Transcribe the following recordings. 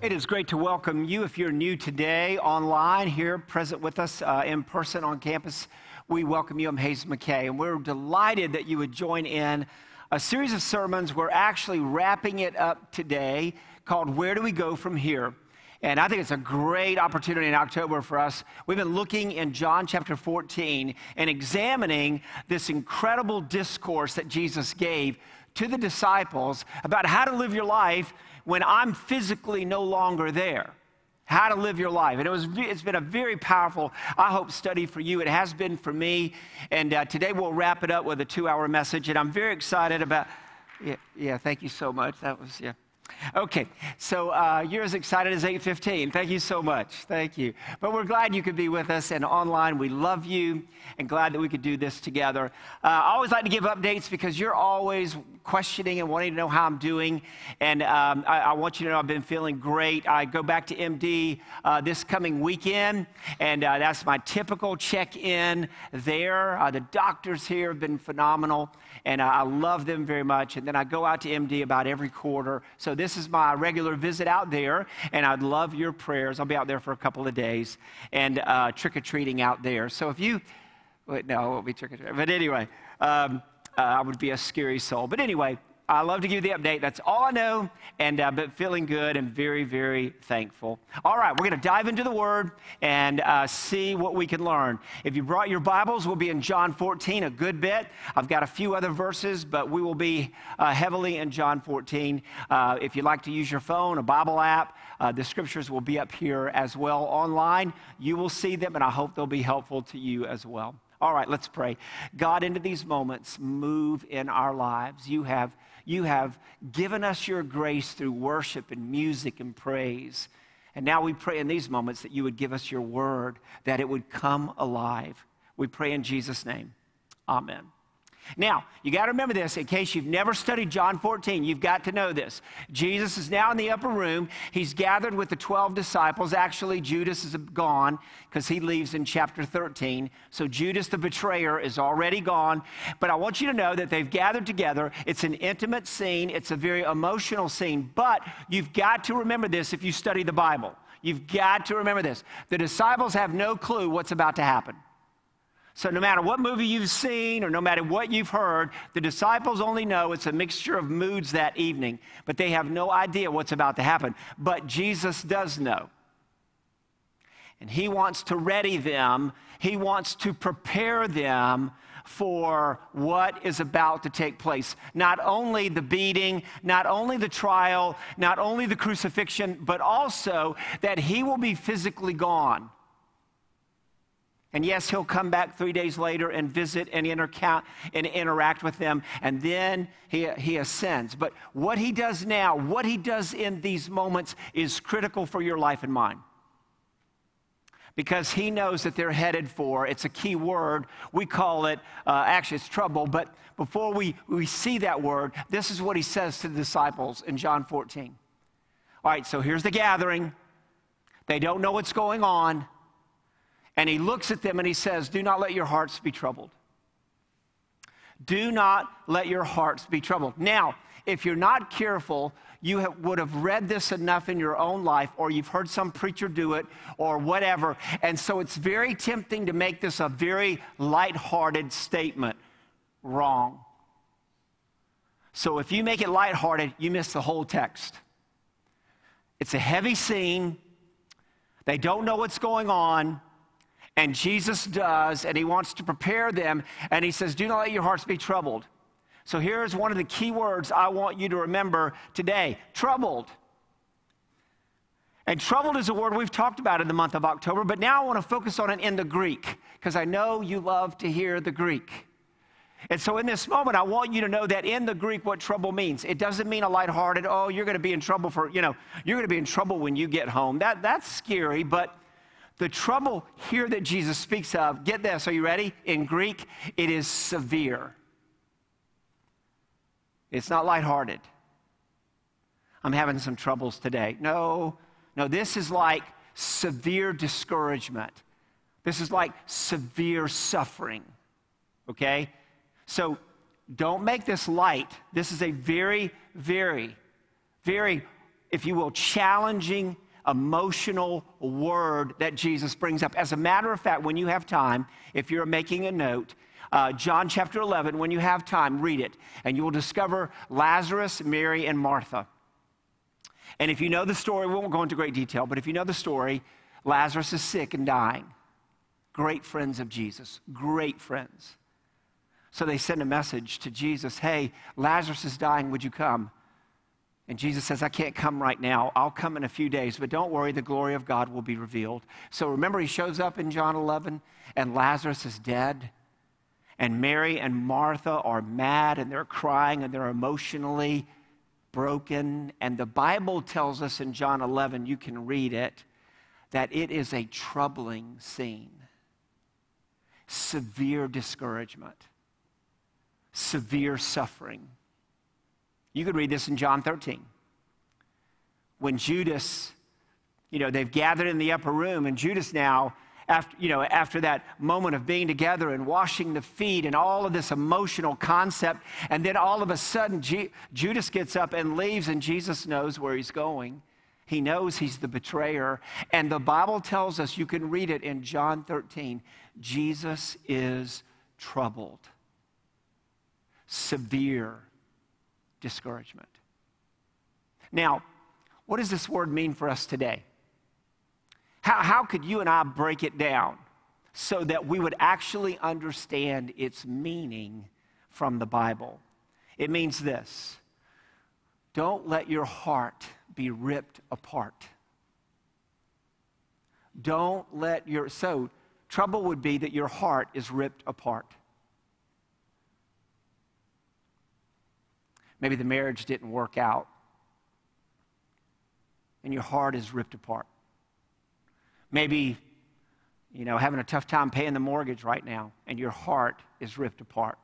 It is great to welcome you. If you're new today, online, here, present with us in person on campus, we welcome you. I'm Hayes McKay, and we're delighted that you would join in a series of sermons. We're actually wrapping it up today called Where Do We Go From Here? And I think it's a great opportunity in October for us. We've been looking in John chapter 14 and examining this incredible discourse that Jesus gave to the disciples about how to live your life when I'm physically no longer there. How to live your life. And it's been a very powerful, I hope, study for you. It has been for me. And today we'll wrap it up with a 2-hour message. And I'm very excited about, yeah, thank you so much. That was, yeah. Okay, so you're as excited as 8:15. Thank you so much. Thank you. But we're glad you could be with us and online. We love you and glad that we could do this together. I always like to give updates because you're always questioning and wanting to know how I'm doing. And I want you to know I've been feeling great. I go back to MD this coming weekend, and that's my typical check-in there. The doctors here have been phenomenal, and I love them very much. And then I go out to MD about every quarter. So this is my regular visit out there, and I'd love your prayers. I'll be out there for a couple of days and trick-or-treating out there. So if you, wait, no, I won't be trick-or-treating. But anyway, I would be a scary soul. But anyway, I love to give you the update. That's all I know, and but feeling good and very, very thankful. All right, we're going to dive into the Word and see what we can learn. If you brought your Bibles, we'll be in John 14 a good bit. I've got a few other verses, but we will be heavily in John 14. If you'd like to use your phone, a Bible app, the scriptures will be up here as well online. You will see them, and I hope they'll be helpful to you as well. All right, let's pray. God, into these moments, move in our lives. You have given us your grace through worship and music and praise. And now we pray in these moments that you would give us your word, that it would come alive. We pray in Jesus' name. Amen. Now, you got to remember this in case you've never studied John 14. You've got to know this. Jesus is now in the upper room. He's gathered with the 12 disciples. Actually, Judas is gone because he leaves in chapter 13. So Judas, the betrayer, is already gone. But I want you to know that they've gathered together. It's an intimate scene. It's a very emotional scene. But you've got to remember this if you study the Bible. You've got to remember this. The disciples have no clue what's about to happen. So no matter what movie you've seen or no matter what you've heard, the disciples only know it's a mixture of moods that evening, but they have no idea what's about to happen. But Jesus does know. And he wants to ready them. He wants to prepare them for what is about to take place. Not only the beating, not only the trial, not only the crucifixion, but also that he will be physically gone. And yes, he'll come back 3 days later and visit and interact with them, and then he ascends. But what he does now, what he does in these moments is critical for your life and mine. Because he knows that they're headed for, it's a key word, we call it, actually it's trouble, but before we see that word, this is what he says to the disciples in John 14. All right, so here's the gathering. They don't know what's going on. And he looks at them and he says, do not let your hearts be troubled. Do not let your hearts be troubled. Now, if you're not careful, you would have read this enough in your own life, or you've heard some preacher do it, or whatever. And so it's very tempting to make this a very lighthearted statement. Wrong. So if you make it lighthearted, you miss the whole text. It's a heavy scene. They don't know what's going on. And Jesus does, and he wants to prepare them, and he says, do not let your hearts be troubled. So here's one of the key words I want you to remember today, troubled. And troubled is a word we've talked about in the month of October, but now I want to focus on it in the Greek, because I know you love to hear the Greek. And so in this moment, I want you to know that in the Greek, what trouble means. It doesn't mean a lighthearted, oh, you're going to be in trouble you're going to be in trouble when you get home. That's scary, but the trouble here that Jesus speaks of, get this, are you ready? In Greek, it is severe. It's not lighthearted. I'm having some troubles today. No, this is like severe discouragement. This is like severe suffering, okay? So don't make this light. This is a very, very, very if you will, challenging, emotional word that Jesus brings up. As a matter of fact, when you have time, if you're making a note, John chapter 11, when you have time, read it, and you will discover Lazarus, Mary, and Martha. And if you know the story, we won't go into great detail, but if you know the story, Lazarus is sick and dying. Great friends of Jesus, great friends. So they send a message to Jesus, hey, Lazarus is dying, would you come? And Jesus says, I can't come right now. I'll come in a few days, but don't worry, the glory of God will be revealed. So remember, he shows up in John 11, and Lazarus is dead. And Mary and Martha are mad, and they're crying, and they're emotionally broken. And the Bible tells us in John 11, you can read it, that it is a troubling scene. Severe discouragement. Severe suffering. You could read this in John 13. When Judas, they've gathered in the upper room, and Judas now, after that moment of being together and washing the feet and all of this emotional concept, and then all of a sudden Judas gets up and leaves, and Jesus knows where he's going. He knows he's the betrayer. And the Bible tells us, you can read it in John 13, Jesus is troubled. Severe discouragement. Now, what does this word mean for us today? How could you and I break it down so that we would actually understand its meaning from the Bible? It means this: don't let your heart be ripped apart. So trouble would be that your heart is ripped apart. Maybe the marriage didn't work out, and your heart is ripped apart. Maybe, having a tough time paying the mortgage right now, and your heart is ripped apart.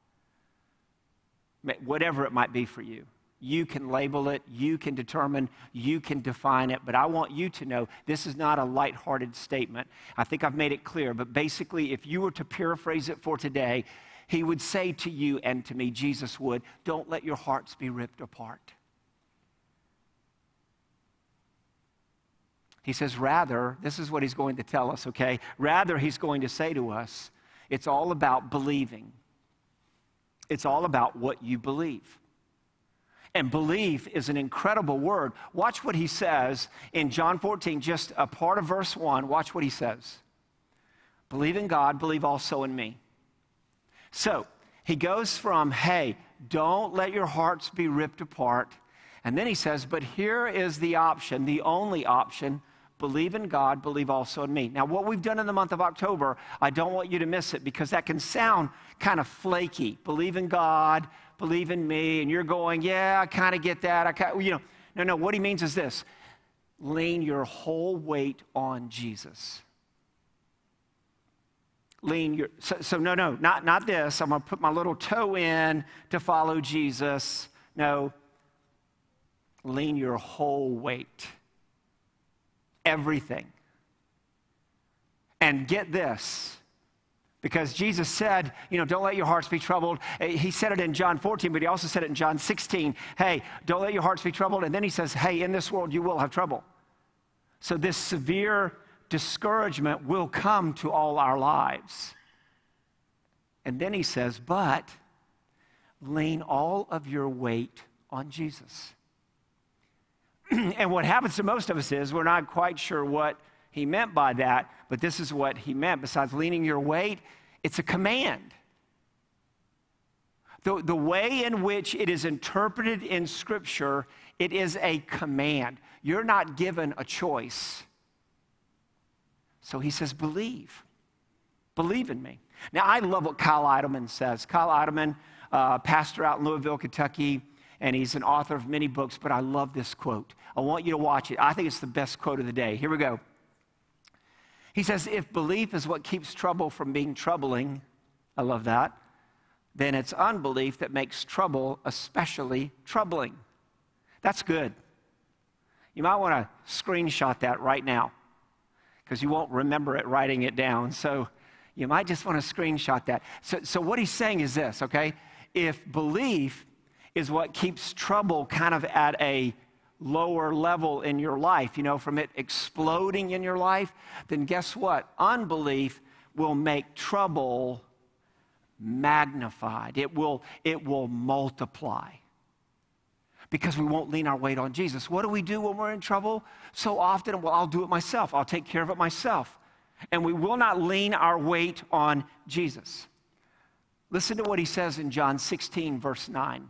Whatever it might be for you, you can label it, you can determine, you can define it, but I want you to know this is not a lighthearted statement. I think I've made it clear, but basically, if you were to paraphrase it for today, he would say to you and to me, Jesus would, don't let your hearts be ripped apart. He says, rather, this is what he's going to tell us, okay? Rather, he's going to say to us, it's all about believing. It's all about what you believe. And belief is an incredible word. Watch what he says in John 14, just a part of verse 1. Watch what he says. Believe in God, believe also in me. So he goes from, hey, don't let your hearts be ripped apart. And then he says, but here is the option, the only option. Believe in God, believe also in me. Now, what we've done in the month of October, I don't want you to miss it because that can sound kind of flaky. Believe in God, believe in me, and you're going, yeah, I kind of get that. No, what he means is this. Lean your whole weight on Jesus. Not this. I'm going to put my little toe in to follow Jesus. No, lean your whole weight. Everything. And get this, because Jesus said, don't let your hearts be troubled. He said it in John 14, but he also said it in John 16. Hey, don't let your hearts be troubled. And then he says, hey, in this world you will have trouble. So this severe discouragement will come to all our lives. And then he says, but lean all of your weight on Jesus. And what happens to most of us is we're not quite sure what he meant by that, but this is what he meant. Besides leaning your weight, it's a command. The way in which it is interpreted in Scripture, it is a command. You're not given a choice. So he says, believe. Believe in me. Now, I love what Kyle Idleman says. Kyle Idleman, pastor out in Louisville, Kentucky, and he's an author of many books, but I love this quote. I want you to watch it. I think it's the best quote of the day. Here we go. He says, if belief is what keeps trouble from being troubling, I love that, then it's unbelief that makes trouble especially troubling. That's good. You might want to screenshot that right now, because you won't remember it writing it down. So you might just want to screenshot that. So what he's saying is this, okay? If belief is what keeps trouble kind of at a lower level in your life, from it exploding in your life, then guess what? Unbelief will make trouble magnified. It will multiply because we won't lean our weight on Jesus. What do we do when we're in trouble? So often, well, I'll do it myself. I'll take care of it myself. And we will not lean our weight on Jesus. Listen to what he says in John 16, verse 9.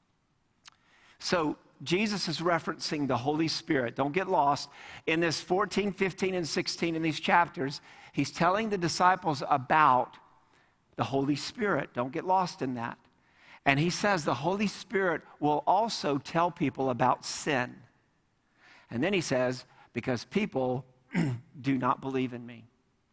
So Jesus is referencing the Holy Spirit. Don't get lost. In this 14, 15, and 16 in these chapters, he's telling the disciples about the Holy Spirit. Don't get lost in that. And he says the Holy Spirit will also tell people about sin. And then he says, because people do not believe in me.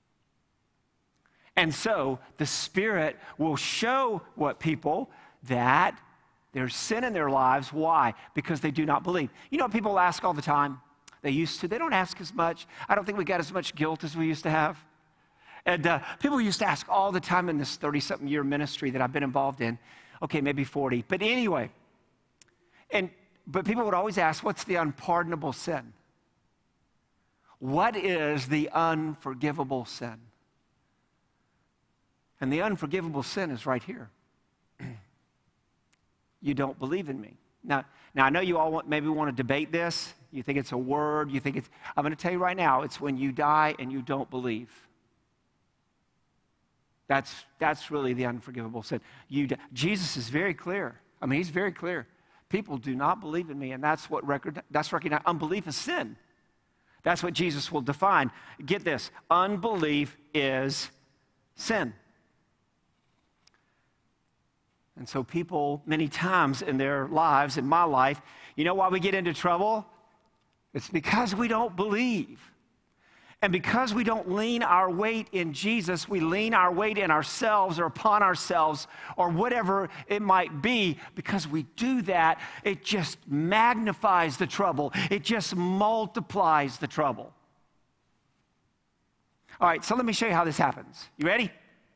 And so the Spirit will show what people that there's sin in their lives. Why? Because they do not believe. You know what people ask all the time? They used to. They don't ask as much. I don't think we got as much guilt as we used to have. And people used to ask all the time in this 30-something year ministry that I've been involved in. Okay, maybe 40. But anyway, but people would always ask, what's the unpardonable sin? What is the unforgivable sin? And the unforgivable sin is right here. You don't believe in me. Now I know you all maybe want to debate this. You think it's a word. You think I'm going to tell you right now, it's when you die and you don't believe. That's really the unforgivable sin. Jesus is very clear. I mean, he's very clear. People do not believe in me, and that's recognized. Unbelief is sin. That's what Jesus will define. Get this, unbelief is sin. And so people, many times in their lives, in my life, you know why we get into trouble? It's because we don't believe. And because we don't lean our weight in Jesus, we lean our weight in ourselves or upon ourselves or whatever it might be. Because we do that, it just magnifies the trouble. It just multiplies the trouble. All right, so let me show you how this happens. You ready?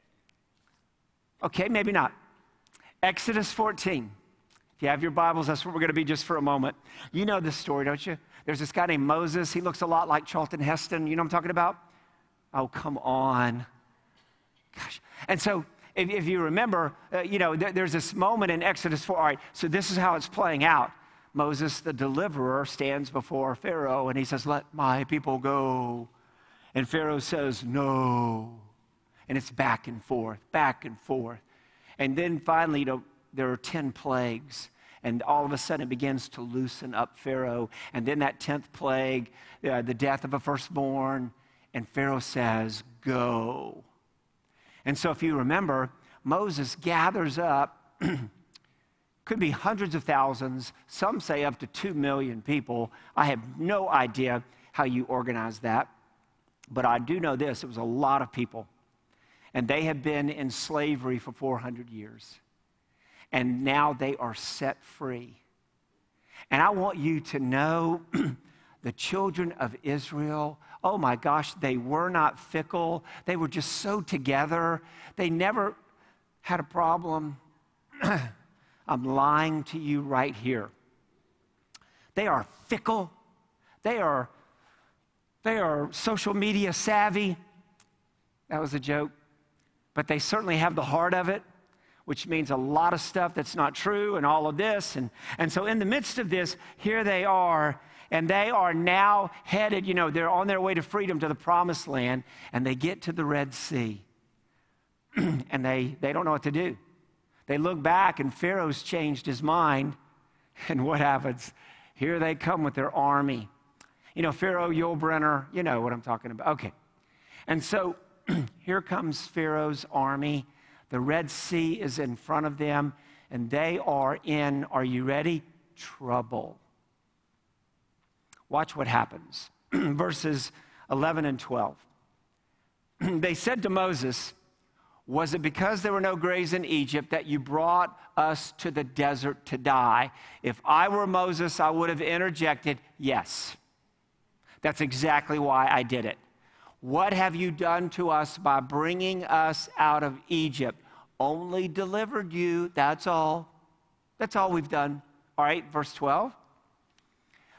Okay, maybe not. Exodus 14. If you have your Bibles, that's where we're going to be just for a moment. You know this story, don't you? There's this guy named Moses. He looks a lot like Charlton Heston. You know what I'm talking about? Oh, come on. Gosh. And so if you remember, there's this moment in Exodus 4. All right, so this is how it's playing out. Moses, the deliverer, stands before Pharaoh, and he says, let my people go. And Pharaoh says, no. And it's back and forth, back and forth. And then finally, there are 10 plagues. And all of a sudden, it begins to loosen up Pharaoh. And then that 10th plague, the death of a firstborn. And Pharaoh says, go. And so if you remember, Moses gathers up, could be hundreds of thousands. Some say up to 2 million people. I have no idea how you organize that. But I do know this, it was a lot of people. And they have been in slavery for 400 years. And now they are set free. And I want you to know the children of Israel, oh my gosh, they were not fickle. They were just so together. They never had a problem. I'm lying to you right here. They are fickle. They are social media savvy. That was a joke. But they certainly have the heart of it, which means a lot of stuff that's not true and all of this. And so in the midst of this, here they are, and they are now headed, they're on their way to freedom, to the promised land, and they get to the Red Sea. And they don't know what to do. They look back, and Pharaoh's changed his mind. And what happens? Here they come with their army. Pharaoh Yulbrenner, you know what I'm talking about. Okay. And so here comes Pharaoh's army. The Red Sea is in front of them, and they are in, are you ready? Trouble. Watch what happens. Verses 11 and 12. They said to Moses, was it because there were no graves in Egypt that you brought us to the desert to die? If I were Moses, I would have interjected, yes. That's exactly why I did it. What have you done to us by bringing us out of Egypt? Only delivered you, that's all. That's all we've done. All right, verse 12.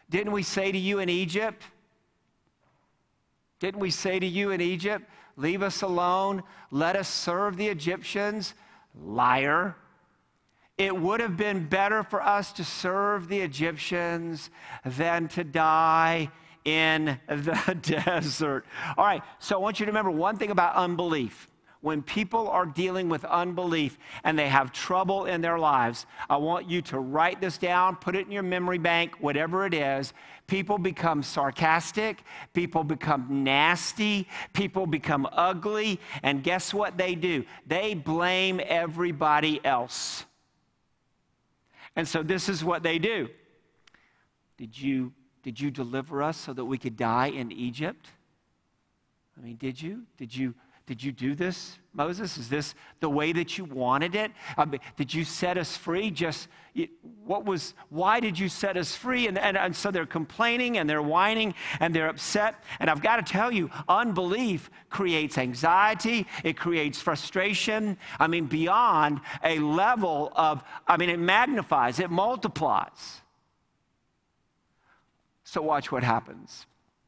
Didn't we say to you in Egypt? Didn't we say to you in Egypt, leave us alone, let us serve the Egyptians? Liar. It would have been better for us to serve the Egyptians than to die in the desert. All right, so I want you to remember one thing about unbelief. When people are dealing with unbelief and they have trouble in their lives, I want you to write this down, put it in your memory bank, whatever it is. People become sarcastic, people become nasty, people become ugly, and guess what they do? They blame everybody else. And so this is what they do. Did you deliver us so that we could die in Egypt? I mean, did you? Did you do this, Moses? Is this the way that you wanted it? Did you set us free? Why did you set us free? And so they're complaining and they're whining and they're upset. And I've got to tell you, unbelief creates anxiety. It creates frustration. I mean, beyond a level of, it magnifies, it multiplies. So watch what happens.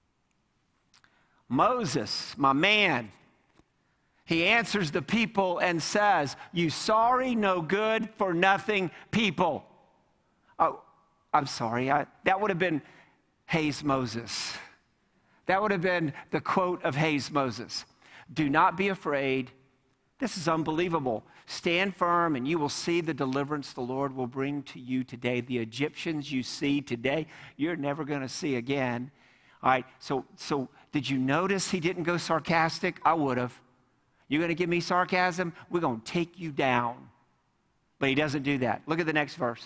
Moses, my man, he answers the people and says, you sorry, no good, for nothing people. Oh, I'm sorry. That would have been Hayes Moses. That would have been the quote of Hayes Moses. Do not be afraid. This is unbelievable. Stand firm and you will see the deliverance the Lord will bring to you today. The Egyptians you see today, you're never going to see again. All right, so did you notice he didn't go sarcastic? I would have. You're going to give me sarcasm? We're going to take you down. But he doesn't do that. Look at the next verse.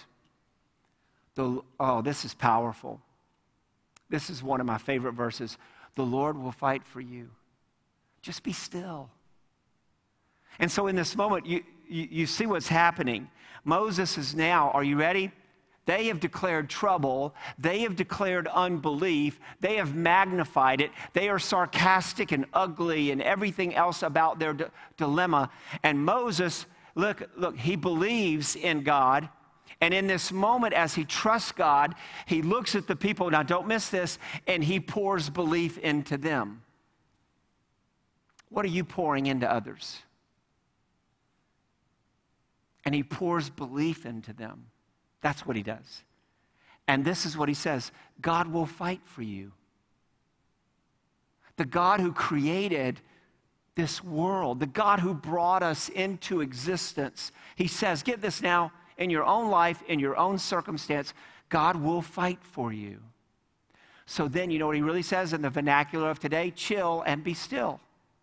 This is powerful. This is one of my favorite verses. The Lord will fight for you. Just be still. And so in this moment, you see what's happening. Moses is now, are you ready? They have declared trouble. They have declared unbelief. They have magnified it. They are sarcastic and ugly and everything else about their dilemma. And Moses, look, he believes in God. And in this moment, as he trusts God, he looks at the people, now don't miss this, and he pours belief into them. What are you pouring into others? And he pours belief into them. That's what he does. And this is what he says, God will fight for you. The God who created this world, the God who brought us into existence, he says, get this now, in your own life, in your own circumstance, God will fight for you. So then, you know what he really says in the vernacular of today? Chill and be still.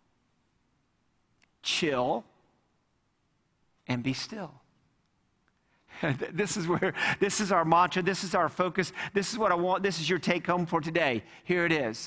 Chill and be still. This is our mantra, this is our focus, this is what I want, this is your take home for today. Here it is.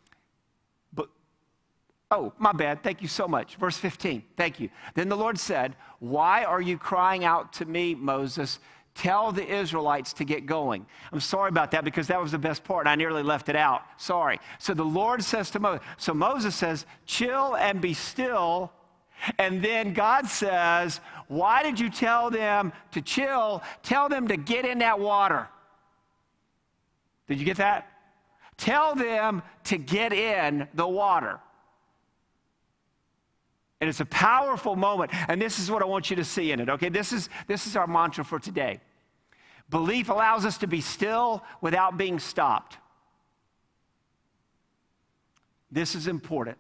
My bad, thank you so much. Verse 15, thank you. Then the Lord said, why are you crying out to me, Moses? Tell the Israelites to get going. I'm sorry about that because that was the best part and I nearly left it out. Sorry. So the Lord says to Moses, so Moses says, chill and be still. And then God says, why did you tell them to chill? Tell them to get in that water. Did you get that? Tell them to get in the water. And it's a powerful moment. And this is what I want you to see in it, okay? This is our mantra for today. Belief allows us to be still without being stopped. This is important.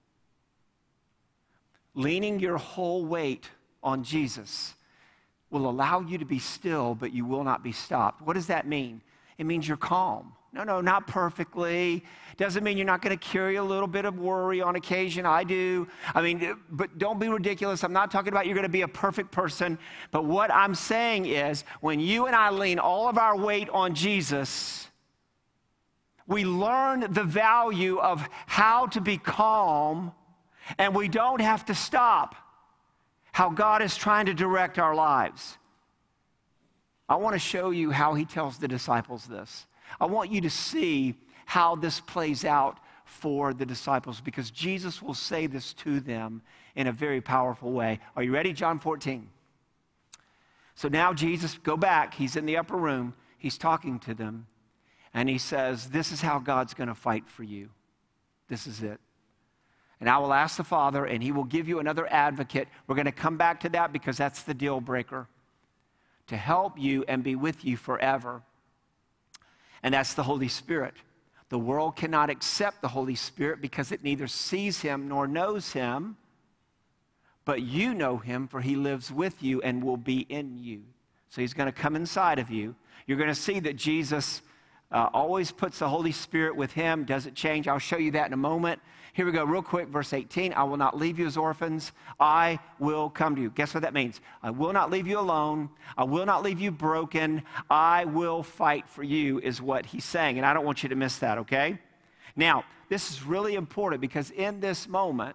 Leaning your whole weight on Jesus will allow you to be still, but you will not be stopped. What does that mean? It means you're calm. No, not perfectly. Doesn't mean you're not going to carry a little bit of worry on occasion. I do. But don't be ridiculous. I'm not talking about you're going to be a perfect person. But what I'm saying is when you and I lean all of our weight on Jesus, we learn the value of how to be calm, and we don't have to stop how God is trying to direct our lives. I want to show you how he tells the disciples this. I want you to see how this plays out for the disciples because Jesus will say this to them in a very powerful way. Are you ready? John 14. So now Jesus, go back. He's in the upper room. He's talking to them. And he says, this is how God's going to fight for you. This is it. And I will ask the Father, and he will give you another advocate. We're going to come back to that because that's the deal breaker. To help you and be with you forever. And that's the Holy Spirit. The world cannot accept the Holy Spirit because it neither sees him nor knows him. But you know him, for he lives with you and will be in you. So he's going to come inside of you. You're going to see that Jesus always puts the Holy Spirit with him. Doesn't change. I'll show you that in a moment. Here we go, real quick, verse 18. I will not leave you as orphans. I will come to you. Guess what that means? I will not leave you alone. I will not leave you broken. I will fight for you is what he's saying. And I don't want you to miss that, okay? Now, this is really important because in this moment,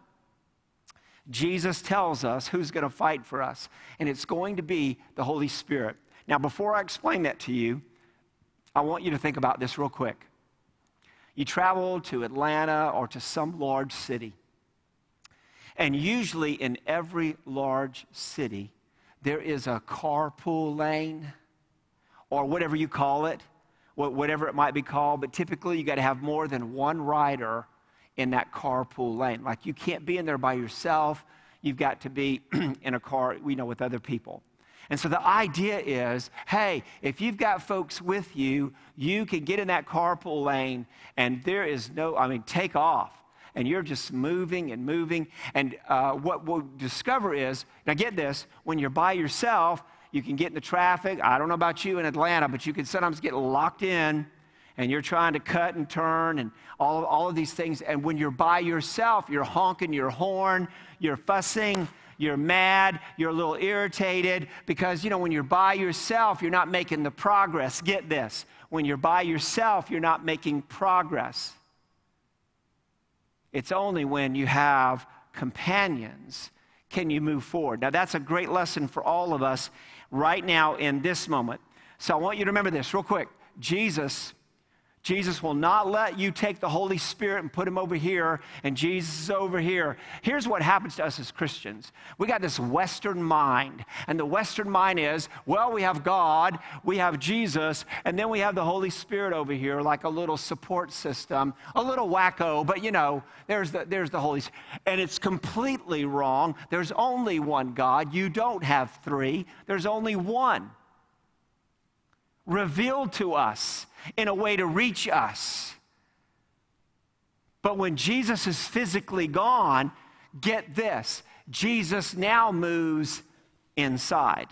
Jesus tells us who's going to fight for us. And it's going to be the Holy Spirit. Now, before I explain that to you, I want you to think about this real quick. You travel to Atlanta or to some large city. And usually in every large city, there is a carpool lane or whatever you call it, whatever it might be called. But typically you got to have more than one rider in that carpool lane. Like you can't be in there by yourself. You've got to be in a car, with other people. And so the idea is, hey, if you've got folks with you, you can get in that carpool lane and there is take off. And you're just moving and moving. And what we'll discover is, now get this, when you're by yourself, you can get in the traffic. I don't know about you in Atlanta, but you can sometimes get locked in and you're trying to cut and turn and all of these things. And when you're by yourself, you're honking your horn, you're fussing, you're mad, you're a little irritated because, when you're by yourself, you're not making the progress. Get this. When you're by yourself, you're not making progress. It's only when you have companions can you move forward. Now, that's a great lesson for all of us right now in this moment. So I want you to remember this real quick. Jesus will not let you take the Holy Spirit and put him over here, and Jesus is over here. Here's what happens to us as Christians. We got this Western mind, and the Western mind is, well, we have God, we have Jesus, and then we have the Holy Spirit over here like a little support system, a little wacko, but there's the Holy Spirit. And it's completely wrong. There's only one God. You don't have three. There's only one. Revealed to us in a way to reach us. But when Jesus is physically gone, get this, Jesus now moves inside.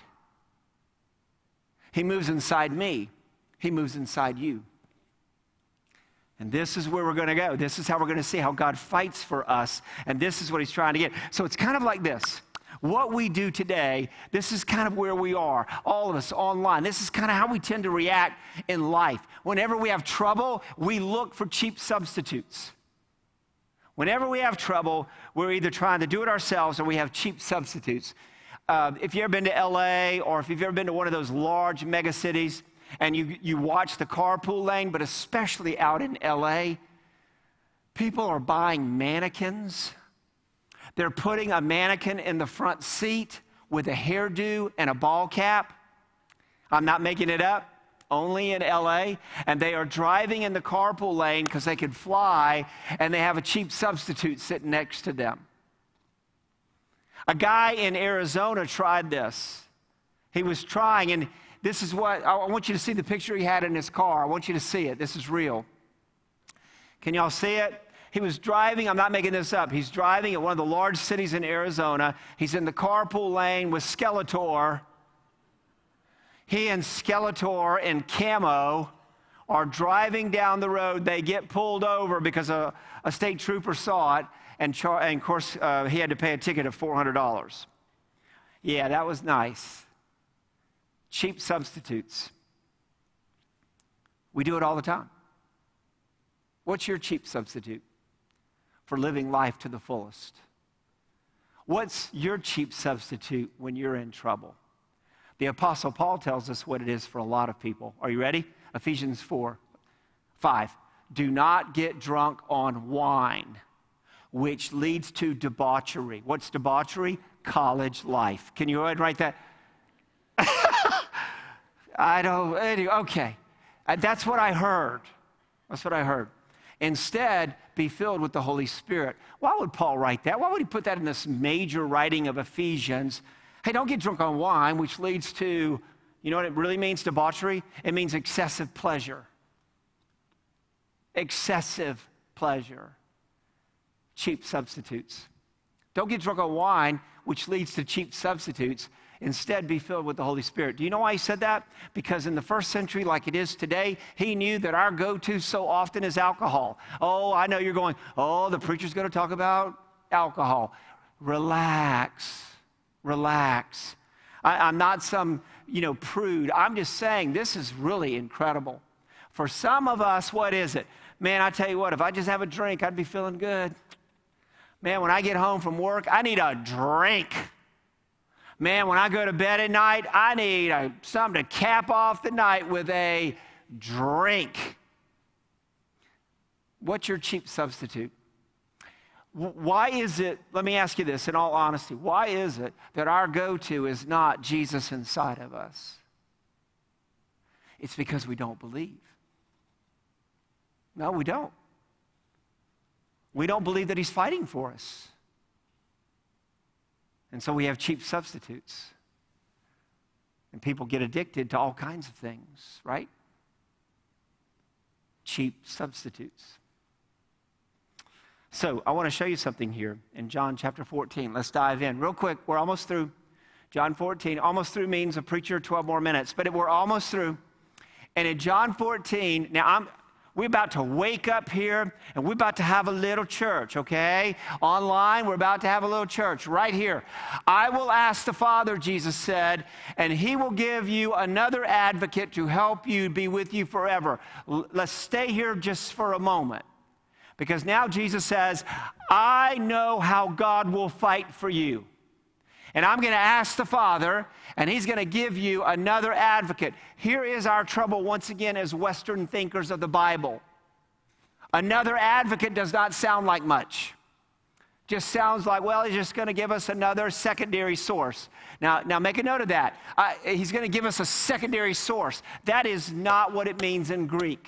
He moves inside me. He moves inside you. And this is where we're going to go. This is how we're going to see how God fights for us. And this is what he's trying to get. So it's kind of like this. What we do today, this is kind of where we are, all of us online. This is kind of how we tend to react in life. Whenever we have trouble, we look for cheap substitutes. Whenever we have trouble, we're either trying to do it ourselves or we have cheap substitutes. If you've ever been to LA or if you've ever been to one of those large mega cities and you watch the carpool lane, but especially out in LA, people are buying mannequins. They're putting a mannequin in the front seat with a hairdo and a ball cap. I'm not making it up, only in LA. And they are driving in the carpool lane because they could fly, and they have a cheap substitute sitting next to them. A guy in Arizona tried this. He was trying, and this is what, I want you to see the picture he had in his car. I want you to see it. This is real. Can y'all see it? He was driving, I'm not making this up, he's driving at one of the large cities in Arizona. He's in the carpool lane with Skeletor. He and Skeletor in camo are driving down the road. They get pulled over because a state trooper saw it, and of course, he had to pay a ticket of $400. Yeah, that was nice. Cheap substitutes. We do it all the time. What's your cheap substitute for living life to the fullest? What's your cheap substitute when you're in trouble? The Apostle Paul tells us what it is for a lot of people. Are you ready? Ephesians 4:5. Do not get drunk on wine, which leads to debauchery. What's debauchery? College life. Can you go ahead and write that? Okay. That's what I heard. That's what I heard. Instead, be filled with the Holy Spirit. Why would Paul write that? Why would he put that in this major writing of Ephesians? Hey, don't get drunk on wine, which leads to, you know what it really means, debauchery? It means excessive pleasure. Excessive pleasure. Cheap substitutes. Don't get drunk on wine, which leads to cheap substitutes. Instead, be filled with the Holy Spirit. Do you know why he said that? Because in the first century, like it is today, he knew that our go-to so often is alcohol. Oh, I know you're going, oh, the preacher's going to talk about alcohol. Relax. Relax. I'm not some, prude. I'm just saying this is really incredible. For some of us, what is it? Man, I tell you what, if I just have a drink, I'd be feeling good. Man, when I get home from work, I need a drink. Man, when I go to bed at night, I need something to cap off the night with a drink. What's your cheap substitute? Why is it, let me ask you this in all honesty, why is it that our go-to is not Jesus inside of us? It's because we don't believe. No, we don't. We don't believe that he's fighting for us. And so we have cheap substitutes. And people get addicted to all kinds of things, right? Cheap substitutes. So I want to show you something here in John chapter 14. Let's dive in. Real quick, we're almost through. John 14, almost through means a preacher 12 more minutes, but we're almost through. And in John 14, now we're about to wake up here, and we're about to have a little church, okay? Online, we're about to have a little church right here. I will ask the Father, Jesus said, and he will give you another advocate to help you be with you forever. Let's stay here just for a moment. Because now Jesus says, I know how God will fight for you. And I'm going to ask the Father, and he's going to give you another advocate. Here is our trouble once again as Western thinkers of the Bible. Another advocate does not sound like much. Just sounds like, well, he's just going to give us another secondary source. Now make a note of that. He's going to give us a secondary source. That is not what it means in Greek.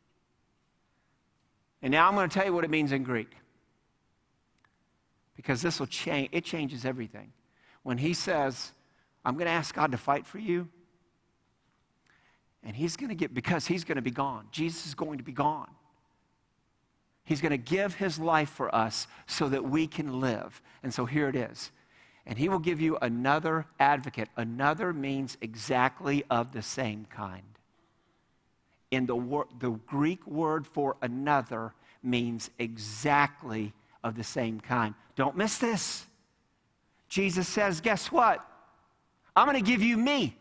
And now I'm going to tell you what it means in Greek. Because this will change, it changes everything. When he says, I'm going to ask God to fight for you, and because he's going to be gone. Jesus is going to be gone. He's going to give his life for us so that we can live. And so here it is. And he will give you another advocate. Another means exactly of the same kind. In the Greek word for another means exactly of the same kind. Don't miss this. Jesus says, guess what? I'm going to give you me.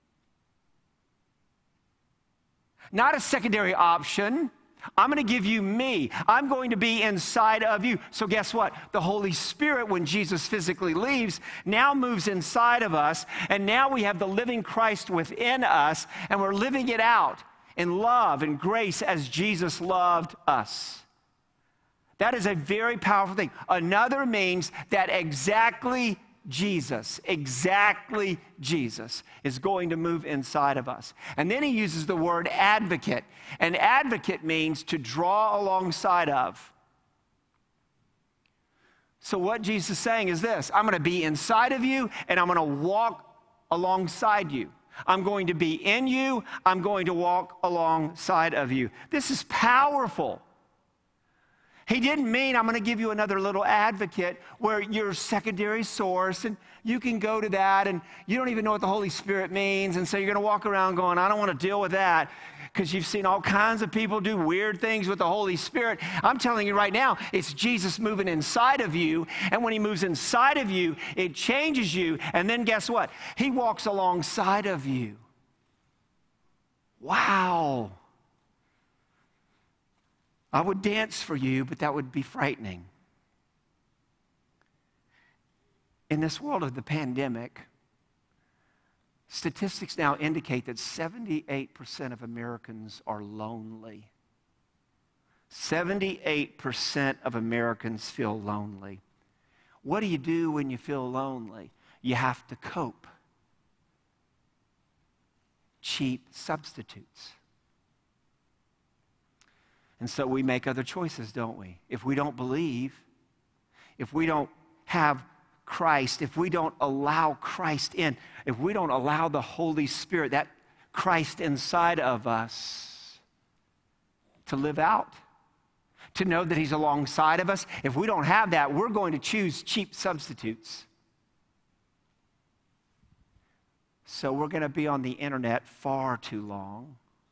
Not a secondary option. I'm going to give you me. I'm going to be inside of you. So guess what? The Holy Spirit, when Jesus physically leaves, now moves inside of us. And now we have the living Christ within us. And we're living it out in love and grace as Jesus loved us. That is a very powerful thing. Another means that exactly Jesus is going to move inside of us. And then he uses the word advocate. And advocate means to draw alongside of. So what Jesus is saying is this: I'm going to be inside of you, and I'm going to walk alongside you. I'm going to be in you. I'm going to walk alongside of you. This is powerful. He didn't mean I'm going to give you another little advocate where you're a secondary source and you can go to that and you don't even know what the Holy Spirit means. And so you're going to walk around going, I don't want to deal with that, because you've seen all kinds of people do weird things with the Holy Spirit. I'm telling you right now, it's Jesus moving inside of you. And when he moves inside of you, it changes you. And then guess what? He walks alongside of you. Wow. I would dance for you, but that would be frightening. In this world of the pandemic, statistics now indicate that 78% of Americans are lonely. 78% of Americans feel lonely. What do you do when you feel lonely? You have to cope. Cheap substitutes. And so we make other choices, don't we? If we don't believe, if we don't have Christ, if we don't allow Christ in, if we don't allow the Holy Spirit, that Christ inside of us, to live out, to know that he's alongside of us, if we don't have that, we're going to choose cheap substitutes. So we're going to be on the internet far too long.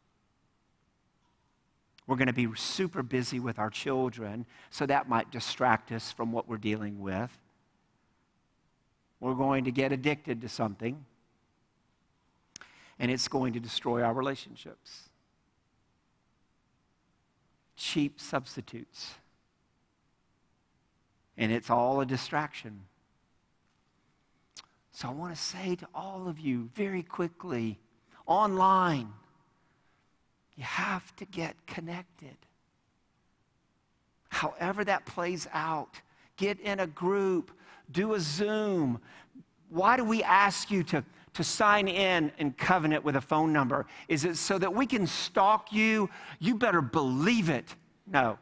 We're going to be super busy with our children, so that might distract us from what we're dealing with. We're going to get addicted to something, and it's going to destroy our relationships. Cheap substitutes. And it's all a distraction. So I want to say to all of you very quickly, online, you have to get connected. However that plays out, get in a group, do a Zoom. Why do we ask you to sign in covenant with a phone number? Is it so that we can stalk you? You better believe it. No.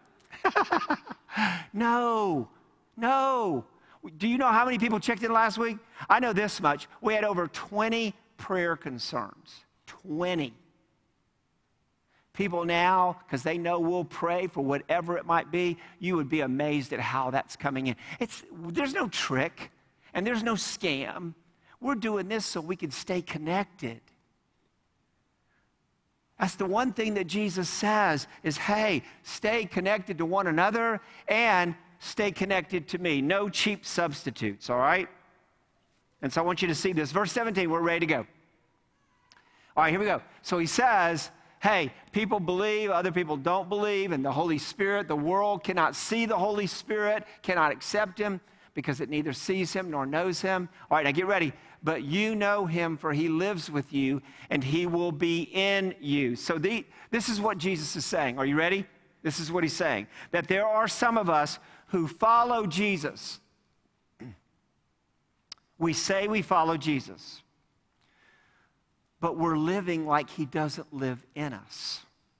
No. Do you know how many people checked in last week? I know this much. We had over 20 prayer concerns. 20. People now, because they know we'll pray for whatever it might be, you would be amazed at how that's coming in. There's no trick and there's no scam. We're doing this so we can stay connected. That's the one thing that Jesus says is, hey, stay connected to one another and stay connected to me. No cheap substitutes, all right? And so I want you to see this. Verse 17, we're ready to go. All right, here we go. So he says, hey, people believe, other people don't believe, and the Holy Spirit, the world cannot see the Holy Spirit, cannot accept him because it neither sees him nor knows him. All right, now get ready. But you know him, for he lives with you, and he will be in you. So this is what Jesus is saying. Are you ready? This is what he's saying. That there are some of us who follow Jesus. We say we follow Jesus, but we're living like he doesn't live in us.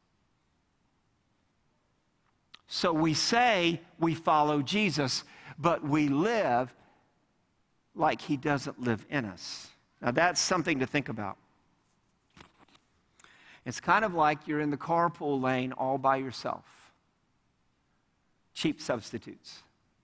So we say we follow Jesus, but we live like he doesn't live in us. Now that's something to think about. It's kind of like you're in the carpool lane all by yourself. Cheap substitutes.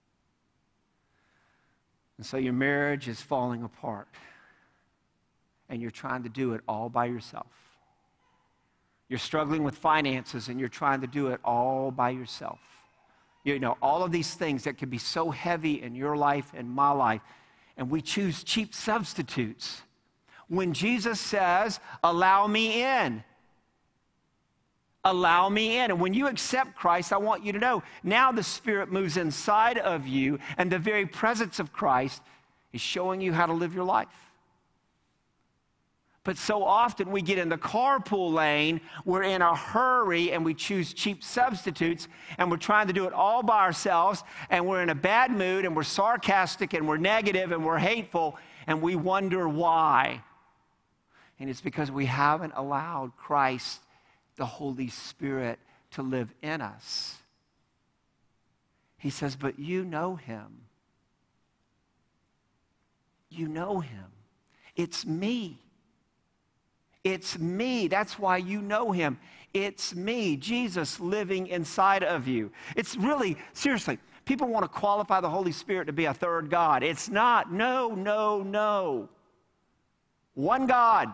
And so your marriage is falling apart. And you're trying to do it all by yourself. You're struggling with finances and you're trying to do it all by yourself. You know, all of these things that can be so heavy in your life and my life. And we choose cheap substitutes. When Jesus says, allow me in. Allow me in. And when you accept Christ, I want you to know, now the Spirit moves inside of you, and the very presence of Christ is showing you how to live your life. But so often we get in the carpool lane, we're in a hurry, and we choose cheap substitutes, and we're trying to do it all by ourselves, and we're in a bad mood, and we're sarcastic, and we're negative, and we're hateful, and we wonder why. And it's because we haven't allowed Christ, the Holy Spirit, to live in us. He says, but you know him. You know him. It's me. It's me. That's why you know him. It's me, Jesus, living inside of you. It's really, seriously, people want to qualify the Holy Spirit to be a third God. It's not. No. One God.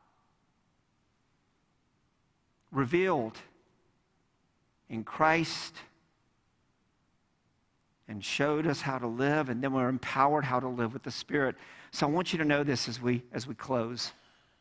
Revealed in Christ and showed us how to live, and then we're empowered how to live with the Spirit. So I want you to know this as we close.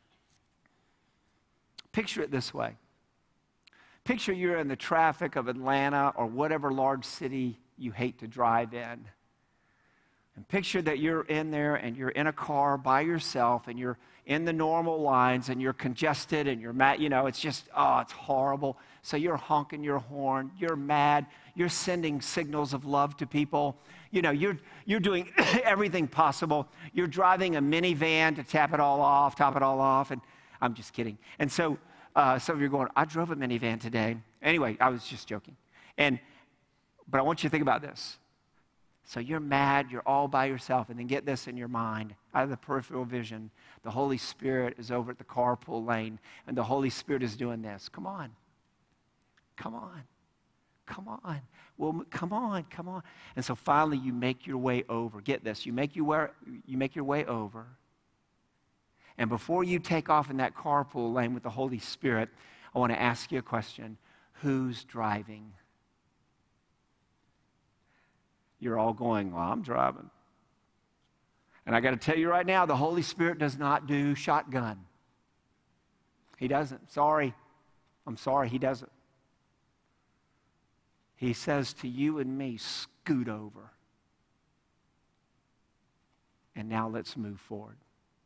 Picture it this way. Picture you're in the traffic of Atlanta or whatever large city you hate to drive in. And picture that you're in there and you're in a car by yourself and you're in the normal lines and you're congested and you're mad. You know, it's just, it's horrible. So you're honking your horn. You're mad. You're sending signals of love to people. You know, you're doing everything possible. You're driving a minivan to top it all off. And I'm just kidding. And so Some of you are going, I drove a minivan today. Anyway, I was just joking. But I want you to think about this. So you're mad, you're all by yourself, and then get this in your mind, out of the peripheral vision, the Holy Spirit is over at the carpool lane, and the Holy Spirit is doing this. Come on. Come on. Come on. Well, come on. Come on. And so finally you make your way over. Get this. You make your way over. And before you take off in that carpool lane with the Holy Spirit, I want to ask you a question. Who's driving? You're all going, well, I'm driving. And I got to tell you right now, the Holy Spirit does not do shotgun. He doesn't. Sorry. I'm sorry, he doesn't. He says to you and me, scoot over. And now let's move forward.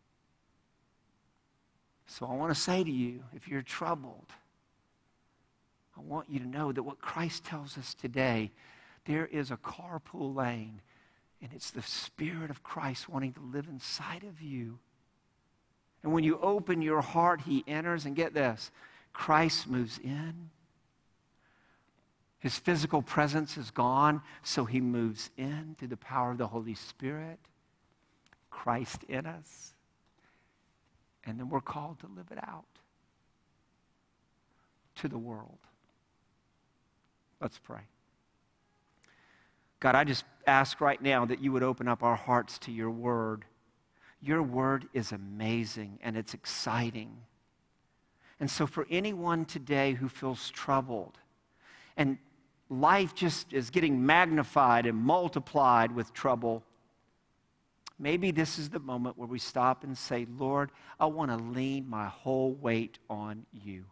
So I want to say to you, if you're troubled, I want you to know that what Christ tells us today, there is a carpool lane, and it's the Spirit of Christ wanting to live inside of you. And when you open your heart, he enters, and get this, Christ moves in. His physical presence is gone, so he moves in through the power of the Holy Spirit. Christ in us. And then we're called to live it out to the world. Let's pray. God, I just ask right now that you would open up our hearts to your word. Your word is amazing and it's exciting. And so for anyone today who feels troubled and life just is getting magnified and multiplied with trouble, maybe this is the moment where we stop and say, Lord, I want to lean my whole weight on you.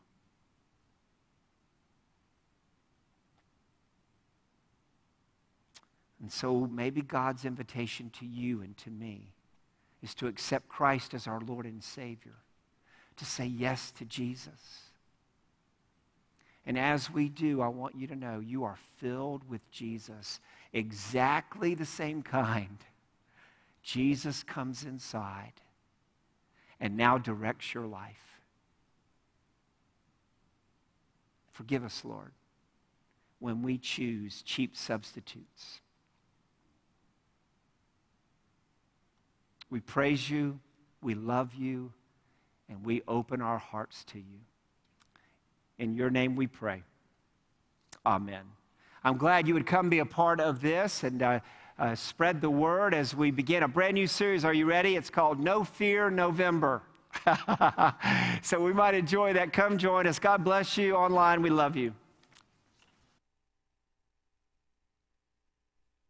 And so maybe God's invitation to you and to me is to accept Christ as our Lord and Savior, to say yes to Jesus. And as we do, I want you to know you are filled with Jesus, exactly the same kind. Jesus comes inside and now directs your life. Forgive us, Lord, when we choose cheap substitutes. We praise you, we love you, and we open our hearts to you. In your name we pray. Amen. I'm glad you would come be a part of this and spread the word as we begin a brand new series. Are you ready? It's called No Fear November. So we might enjoy that. Come join us. God bless you online. We love you.